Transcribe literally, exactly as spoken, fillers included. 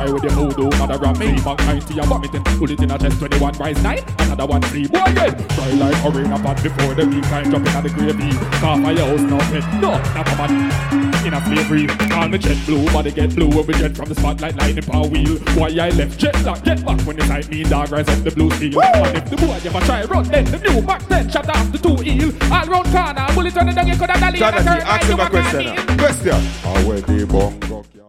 try with your voodoo. Mother gram me, Mark ninety and vomiting. Bullet in a chest, twenty-one rise nine. Another one free, boy dead. Try like arena pot before the week. I'm dropping at the gravy. Car fire house, no head, no, not a man. In a slavery, call me jet blue, body get blue. Every jet from the spotlight, lightning power wheel. Why I left jet lock, get back when the sight me dog rise up the blue steel. And if the boy ever try run, then the new back then shut off the two heel. All round corner, bullet on the dog, you could have done it. Ask him a question. Question. How were the bongo?